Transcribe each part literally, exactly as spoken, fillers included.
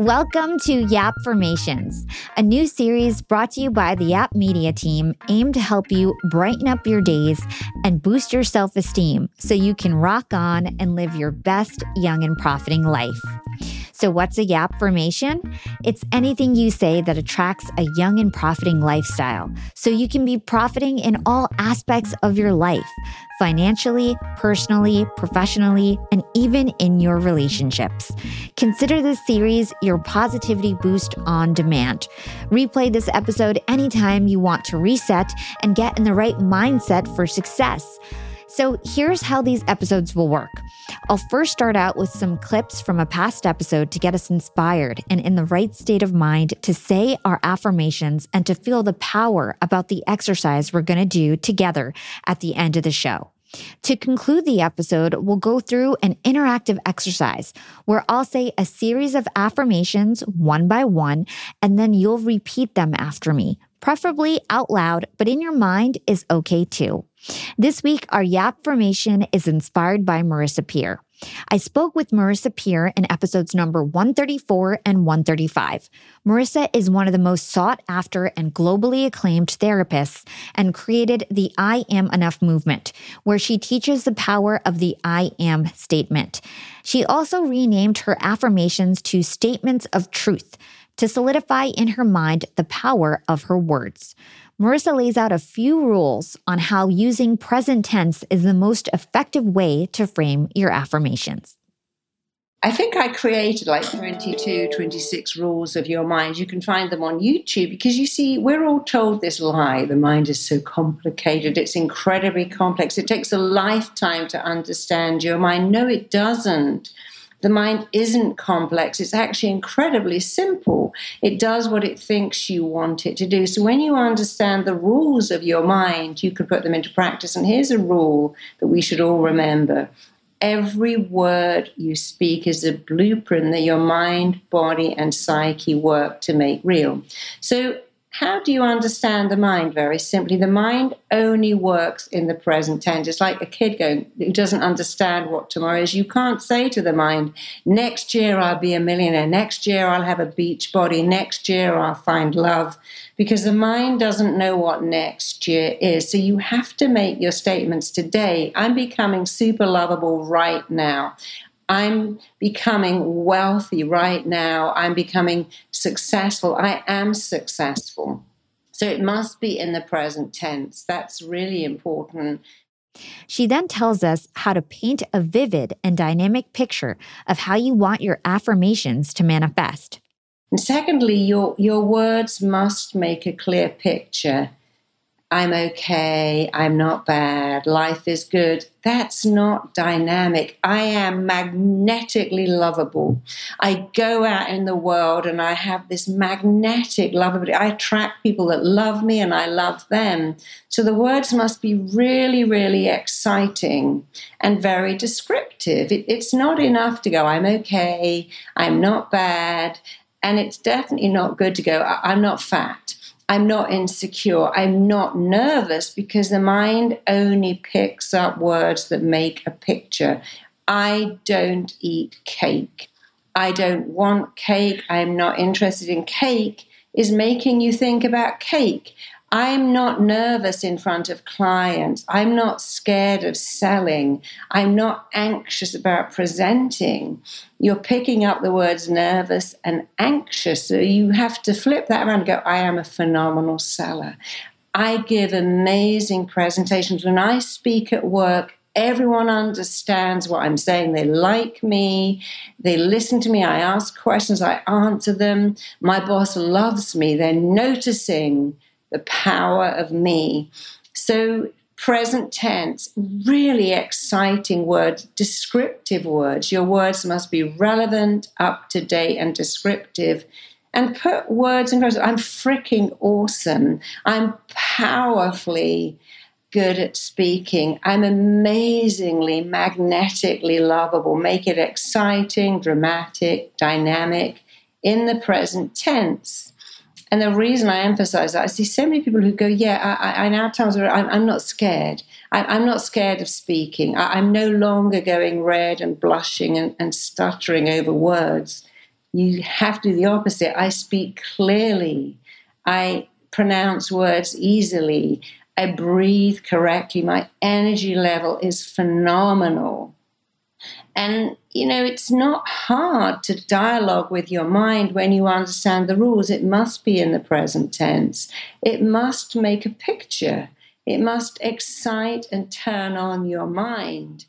Welcome to Yap Formations, a new series brought to you by the Yap Media team aimed to help you brighten up your days and boost your self-esteem so you can rock on and live your best young and profiting life. So what's a Yap formation? It's anything you say that attracts a young and profiting lifestyle so you can be profiting in all aspects of your life, financially, personally, professionally, and even in your relationships. Consider this series your positivity boost on demand. Replay this episode anytime you want to reset and get in the right mindset for success. So here's how these episodes will work. I'll first start out with some clips from a past episode to get us inspired and in the right state of mind to say our affirmations and to feel the power about the exercise we're going to do together at the end of the show. To conclude the episode, we'll go through an interactive exercise where I'll say a series of affirmations one by one, and then you'll repeat them after me, preferably out loud, but in your mind is okay too. This week, our Yap formation is inspired by Marissa Peer. I spoke with Marissa Peer in episodes number one thirty-four and one thirty-five. Marissa is one of the most sought after and globally acclaimed therapists and created the I Am Enough movement, where she teaches the power of the I am statement. She also renamed her affirmations to statements of truth to solidify in her mind the power of her words. Marissa lays out a few rules on how using present tense is the most effective way to frame your affirmations. I think I created like twenty-two, twenty-six rules of your mind. You can find them on YouTube because you see, we're all told this lie. The mind is so complicated. It's incredibly complex. It takes a lifetime to understand your mind. No, it doesn't. The mind isn't complex. It's actually incredibly simple. It does what it thinks you want it to do. So when you understand the rules of your mind, you can put them into practice. And here's a rule that we should all remember. Every word you speak is a blueprint that your mind, body, and psyche work to make real. So how do you understand the mind? Very simply, the mind only works in the present tense. It's like a kid going who doesn't understand what tomorrow is. You can't say to the mind, next year I'll be a millionaire, next year I'll have a beach body, next year I'll find love, because the mind doesn't know what next year is. So you have to make your statements today. I'm becoming super lovable right now. I'm becoming wealthy right now. I'm becoming successful. I am successful. So it must be in the present tense. That's really important. She then tells us how to paint a vivid and dynamic picture of how you want your affirmations to manifest. And secondly, your, your words must make a clear picture. I'm okay, I'm not bad, life is good. That's not dynamic. I am magnetically lovable. I go out in the world and I have this magnetic lovability. I attract people that love me and I love them. So the words must be really, really exciting and very descriptive. It, it's not enough to go, I'm okay, I'm not bad, and it's definitely not good to go, I'm not fat. I'm not insecure. I'm not nervous, because the mind only picks up words that make a picture. I don't eat cake. I don't want cake. I'm not interested in cake is making you think about cake. I'm not nervous in front of clients. I'm not scared of selling. I'm not anxious about presenting. You're picking up the words nervous and anxious. So you have to flip that around and go, I am a phenomenal seller. I give amazing presentations. When I speak at work, everyone understands what I'm saying. They like me. They listen to me. I ask questions. I answer them. My boss loves me. They're noticing the power of me. So present tense, really exciting words, descriptive words. Your words must be relevant, up to date, and descriptive. And put words in present. I'm freaking awesome. I'm powerfully good at speaking. I'm amazingly, magnetically lovable. Make it exciting, dramatic, dynamic, in the present tense. And the reason I emphasize that, I see so many people who go, yeah, I, I now tell them I'm, I'm not scared. I, I'm not scared of speaking. I, I'm no longer going red and blushing and, and stuttering over words. You have to do the opposite. I speak clearly. I pronounce words easily. I breathe correctly. My energy level is phenomenal. And, you know, it's not hard to dialogue with your mind when you understand the rules. It must be in the present tense. It must make a picture. It must excite and turn on your mind.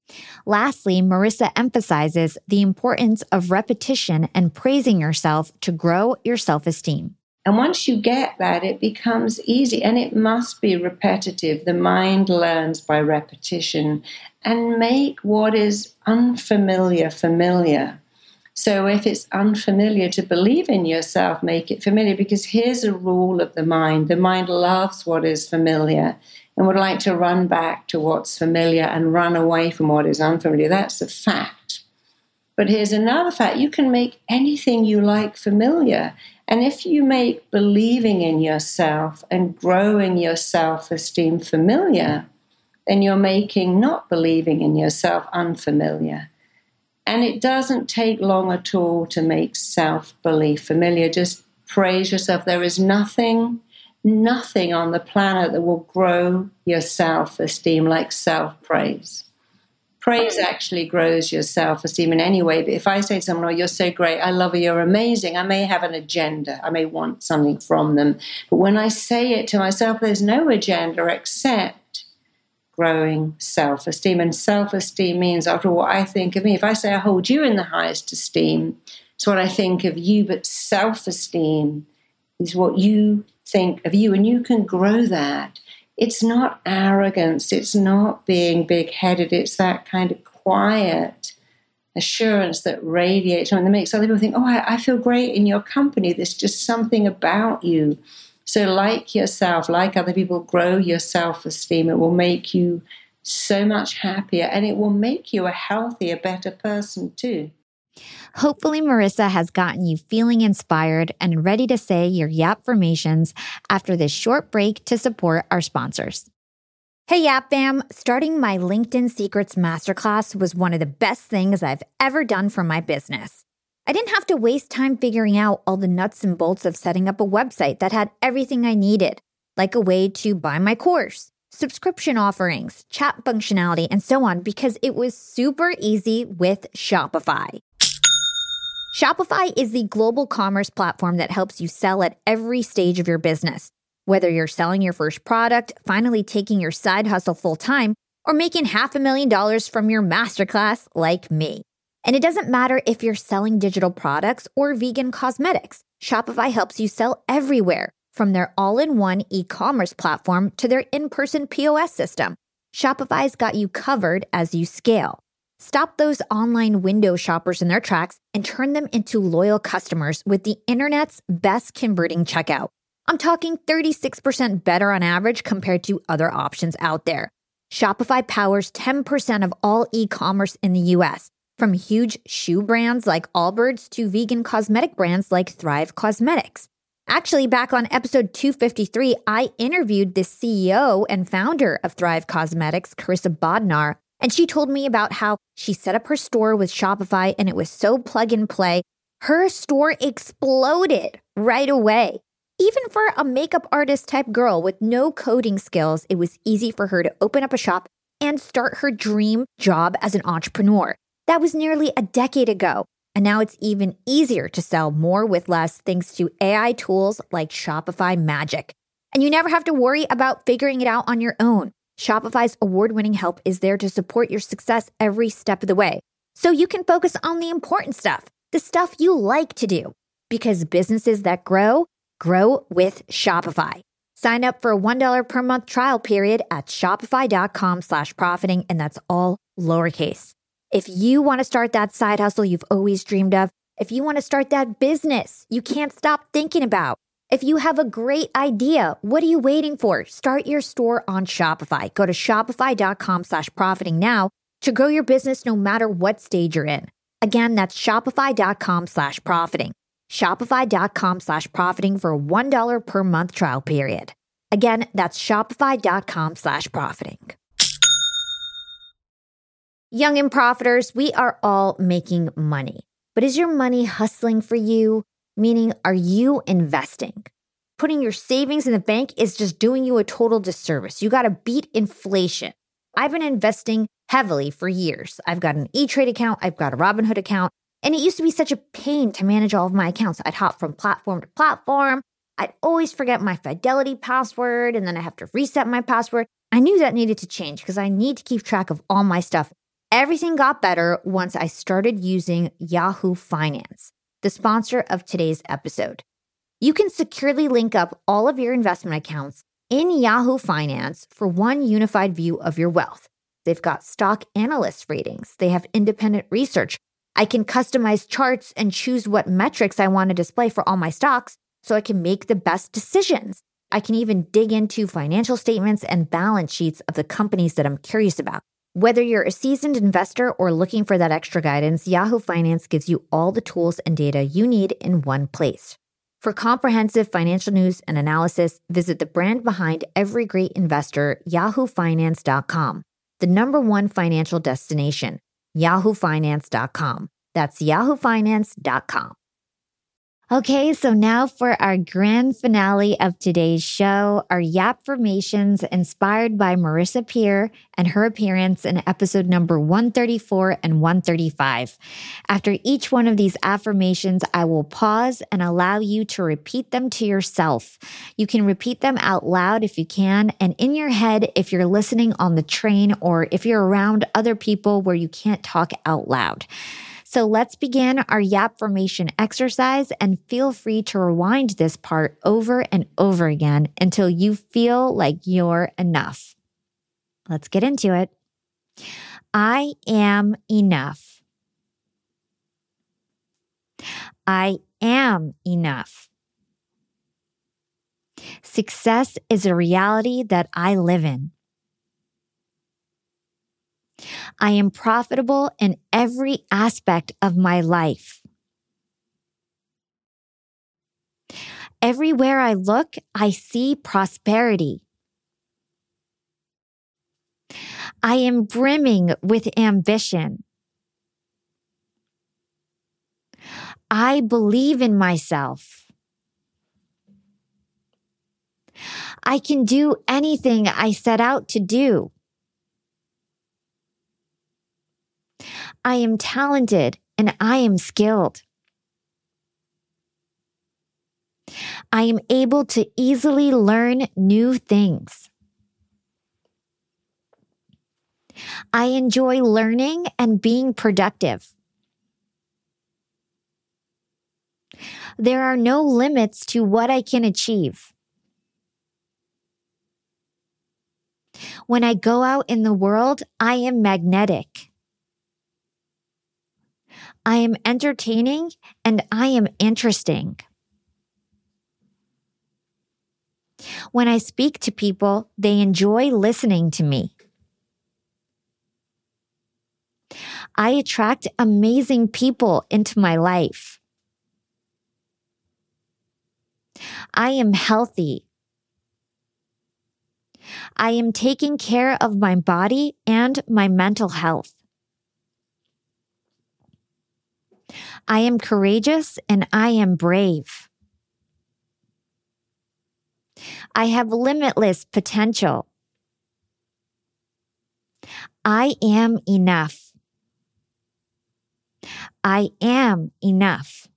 Lastly, Marissa emphasizes the importance of repetition and praising yourself to grow your self-esteem. And once you get that, it becomes easy, and it must be repetitive. The mind learns by repetition, and make what is unfamiliar familiar. So if it's unfamiliar to believe in yourself, make it familiar, because here's a rule of the mind. The mind loves what is familiar and would like to run back to what's familiar and run away from what is unfamiliar. That's a fact. But here's another fact. You can make anything you like familiar. And if you make believing in yourself and growing your self-esteem familiar, then you're making not believing in yourself unfamiliar. And it doesn't take long at all to make self-belief familiar. Just praise yourself. There is nothing, nothing on the planet that will grow your self-esteem like self-praise. Praise actually grows your self-esteem in any way. But if I say to someone, oh, you're so great, I love you, you're amazing, I may have an agenda. I may want something from them. But when I say it to myself, there's no agenda except growing self-esteem. And self-esteem means, after all, what I think of me. If I say I hold you in the highest esteem, it's what I think of you. But self-esteem is what you think of you. And you can grow that. It's not arrogance. It's not being big-headed. It's that kind of quiet assurance that radiates and that makes other people think, oh, I, I feel great in your company. There's just something about you. So like yourself, like other people, grow your self-esteem. It will make you so much happier, and it will make you a healthier, better person too. Hopefully, Marissa has gotten you feeling inspired and ready to say your Yapfirmations after this short break to support our sponsors. Hey, Yap fam! Starting my LinkedIn Secrets Masterclass was one of the best things I've ever done for my business. I didn't have to waste time figuring out all the nuts and bolts of setting up a website that had everything I needed, like a way to buy my course, subscription offerings, chat functionality, and so on, because it was super easy with Shopify. Shopify is the global commerce platform that helps you sell at every stage of your business. Whether you're selling your first product, finally taking your side hustle full-time, or making half a million dollars from your masterclass like me. And it doesn't matter if you're selling digital products or vegan cosmetics. Shopify helps you sell everywhere, from their all-in-one e-commerce platform to their in-person P O S system. Shopify's got you covered as you scale. Stop those online window shoppers in their tracks and turn them into loyal customers with the internet's best converting checkout. I'm talking thirty-six percent better on average compared to other options out there. Shopify powers ten percent of all e-commerce in the U S, from huge shoe brands like Allbirds to vegan cosmetic brands like Thrive Cosmetics. Actually, back on episode two fifty-three, I interviewed the C E O and founder of Thrive Cosmetics, Carissa Bodnar, and she told me about how she set up her store with Shopify and it was so plug and play. Her store exploded right away. Even for a makeup artist type girl with no coding skills, it was easy for her to open up a shop and start her dream job as an entrepreneur. That was nearly a decade ago. And now it's even easier to sell more with less thanks to A I tools like Shopify Magic. And you never have to worry about figuring it out on your own. Shopify's award-winning help is there to support your success every step of the way. So you can focus on the important stuff, the stuff you like to do. Because businesses that grow, grow with Shopify. Sign up for a one dollar per month trial period at shopify.com slash profiting, and that's all lowercase. If you want to start that side hustle you've always dreamed of, if you want to start that business you can't stop thinking about, if you have a great idea, what are you waiting for? Start your store on Shopify. Go to shopify.com slash profiting now to grow your business no matter what stage you're in. Again, that's shopify.com slash profiting. Shopify.com slash profiting for a one dollar per month trial period. Again, that's shopify.com slash profiting. Young and profiters, we are all making money. But is your money hustling for you? Meaning, are you investing? Putting your savings in the bank is just doing you a total disservice. You got to beat inflation. I've been investing heavily for years. I've got an E-Trade account. I've got a Robinhood account. And it used to be such a pain to manage all of my accounts. I'd hop from platform to platform. I'd always forget my Fidelity password, and then I have to reset my password. I knew that needed to change because I need to keep track of all my stuff. Everything got better once I started using Yahoo Finance, the sponsor of today's episode. You can securely link up all of your investment accounts in Yahoo Finance for one unified view of your wealth. They've got stock analyst ratings. They have independent research. I can customize charts and choose what metrics I want to display for all my stocks so I can make the best decisions. I can even dig into financial statements and balance sheets of the companies that I'm curious about. Whether you're a seasoned investor or looking for that extra guidance, Yahoo Finance gives you all the tools and data you need in one place. For comprehensive financial news and analysis, visit the brand behind every great investor, yahoo finance dot com, the number one financial destination, yahoo finance dot com. That's yahoo finance dot com. Okay, so now for our grand finale of today's show, our Yapfirmations inspired by Marissa Peer and her appearance in episode number one thirty-four and one thirty-five. After each one of these affirmations, I will pause and allow you to repeat them to yourself. You can repeat them out loud if you can, and in your head if you're listening on the train or if you're around other people where you can't talk out loud. So let's begin our Yapfirmation exercise, and feel free to rewind this part over and over again until you feel like you're enough. Let's get into it. I am enough. I am enough. Success is a reality that I live in. I am profitable in every aspect of my life. Everywhere I look, I see prosperity. I am brimming with ambition. I believe in myself. I can do anything I set out to do. I am talented and I am skilled. I am able to easily learn new things. I enjoy learning and being productive. There are no limits to what I can achieve. When I go out in the world, I am magnetic. I am entertaining and I am interesting. When I speak to people, they enjoy listening to me. I attract amazing people into my life. I am healthy. I am taking care of my body and my mental health. I am courageous and I am brave. I have limitless potential. I am enough. I am enough.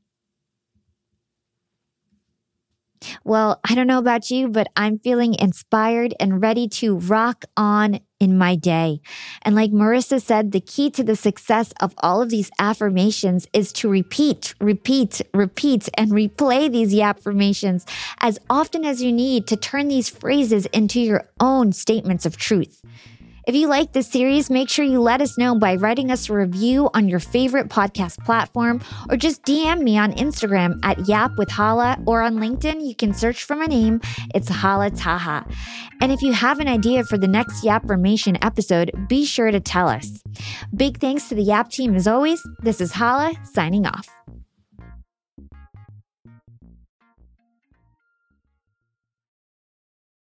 Well, I don't know about you, but I'm feeling inspired and ready to rock on in my day. And like Marissa said, the key to the success of all of these affirmations is to repeat, repeat, repeat, and replay these Yapfirmations as often as you need to turn these phrases into your own statements of truth. If you like this series, make sure you let us know by writing us a review on your favorite podcast platform, or just D M me on Instagram at Yap with Hala, or on LinkedIn, you can search for my name. It's Hala Taha. And if you have an idea for the next Yapfirmation episode, be sure to tell us. Big thanks to the Yap team as always. This is Hala signing off.